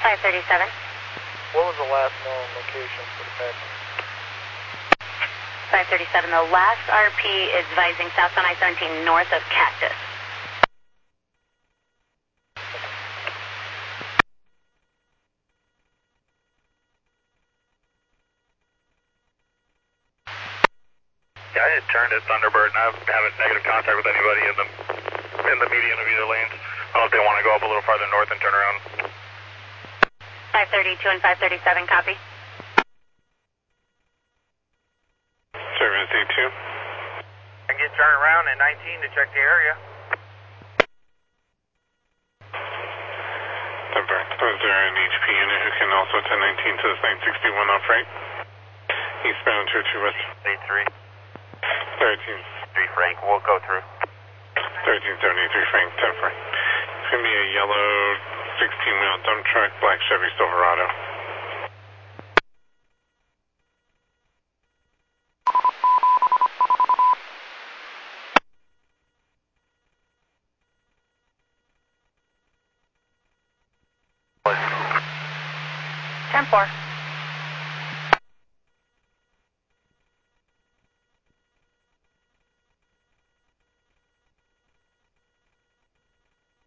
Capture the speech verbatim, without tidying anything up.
five thirty-seven. What was the last known location for the package? five thirty-seven, the last R P is advising south on I seventeen north of Cactus. Yeah, I had turned at Thunderbird and I haven't negative contact with anybody in the in the median of either lanes. I don't know if they want to go up a little farther north and turn around. five thirty-two and five thirty-seven, copy. Service D two. I can get turned around at nineteen to check the area. Is there an H P unit who can also attend nineteen to this nine sixty-one off right? Eastbound two two west. eight three. thirteen. three Frank, we'll go through. thirteen seventy-three Frank, ten four. It's going to be a yellow sixteen wheel dump truck, black Chevy Silverado. ten four.